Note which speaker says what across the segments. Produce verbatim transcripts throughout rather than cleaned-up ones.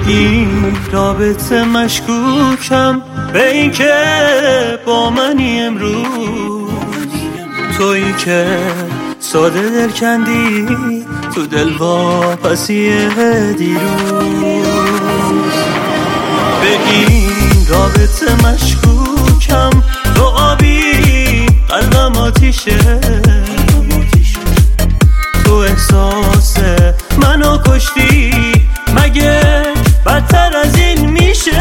Speaker 1: این رابطه مشکوکم به این که با منی امروز، تویی که ساده دل کندی تو دل واپسی دیروز. به این رابطه مشکوکم، تو آبی قلبم آتیشه، تو احساس منو کشتی، مگه بدتر از این میشه؟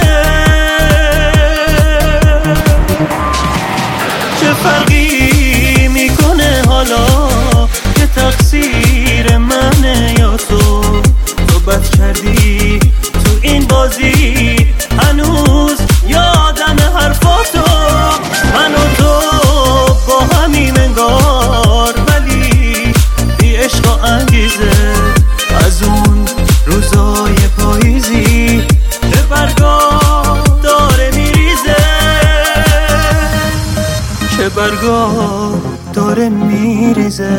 Speaker 1: چه فرقی میکنه حالا که تقصیر منه یا تو؟ تو بد کردی تو این بازی، هنوز یادم حرفاتو. من و تو با همیم انگار، ولی بی عشق و انگیزه از اون روزای پاییزی که برگا داره میریزه، که برگا داره میریزه.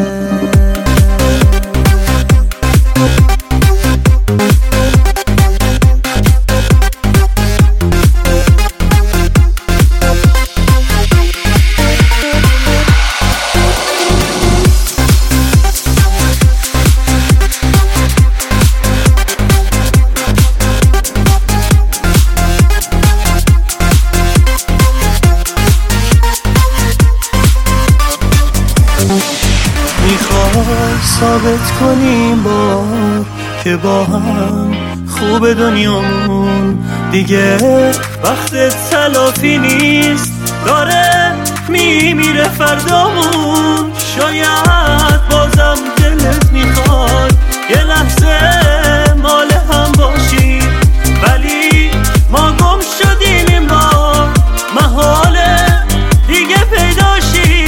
Speaker 1: میخوای ثابت کنیم بار که با هم خوب دنیامون، دیگه وقت تلافی نیست، داره میمیره فردامون. شاید بازم دلت میخواد یه لحظه مال هم باشی، ولی ما گم شدیم این بار، محاله دیگه پیداشی.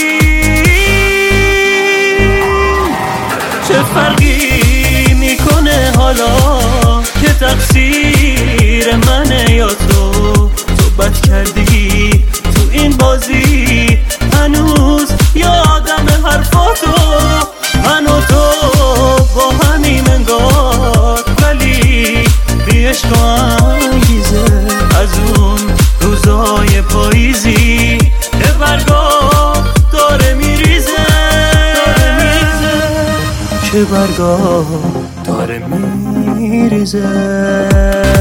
Speaker 1: چه فرقی میکنه حالا که تقصیر منه یا تو؟ تو بد کردی تو این بازی، هنوز یادم حرفاتو. من و تو با همیم انگار، ولی بی عشق و انگیزه از اون روزای پاییزی که برگا داره میریزه، که برگا داره میریزه.